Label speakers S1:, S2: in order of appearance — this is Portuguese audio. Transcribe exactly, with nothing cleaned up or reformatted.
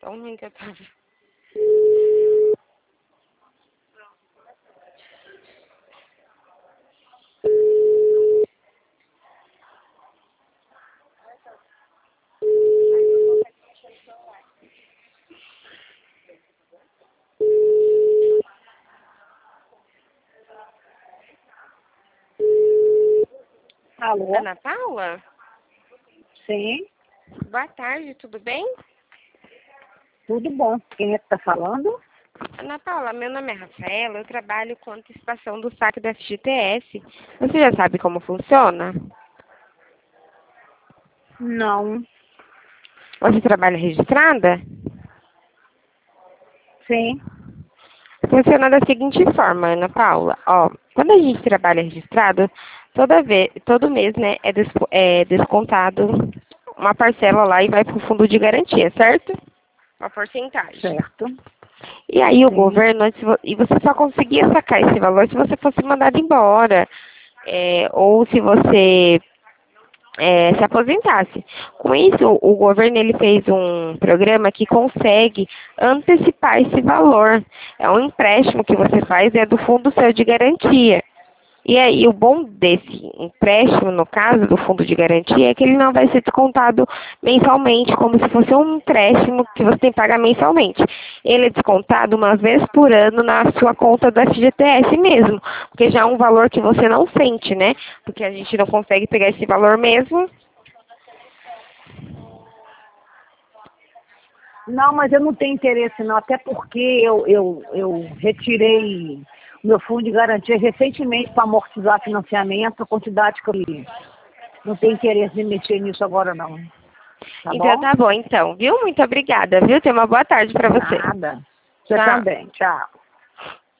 S1: Tão ruim que eu tava.
S2: Alô?
S1: Ana Paula?
S2: Sim,
S1: Boa tarde, tudo bem?
S2: tudo bom. Quem é que tá falando?
S1: Ana Paula, meu nome é Rafaela, eu trabalho com antecipação do saque da F G T S. Você já sabe como funciona?
S2: Não.
S1: Você trabalha registrada?
S2: Sim,
S1: Funciona da seguinte forma, Ana Paula. Ó, quando a gente trabalha registrado, toda vez, todo mês, né, é, des, é descontado uma parcela lá e vai para o fundo de garantia, certo? Uma porcentagem.
S2: certo.
S1: E aí o
S2: Sim.
S1: governo, se vo- e você só conseguia sacar esse valor se você fosse mandado embora, é, ou se você é, se aposentasse. Com isso, o governo ele fez um programa que consegue antecipar esse valor. É um empréstimo que você faz, é do fundo seu de garantia. E aí, o bom desse empréstimo, no caso do fundo de garantia, é que ele não vai ser descontado mensalmente, como se fosse um empréstimo que você tem que pagar mensalmente. Ele é descontado uma vez por ano na sua conta do F G T S mesmo, porque já é um valor que você não sente, né? Porque a gente não consegue pegar esse valor mesmo.
S2: Não, mas eu não tenho interesse não, até porque eu, eu, eu retirei meu fundo de garantia recentemente para amortizar financiamento, a quantidade que eu li. Não tenho interesse em mexer nisso agora não. Tá
S1: Então
S2: bom?
S1: tá bom, então, viu? Muito obrigada, viu? Tenha uma boa tarde pra você.
S2: Nada. Você
S1: Tchau.
S2: também. Tchau.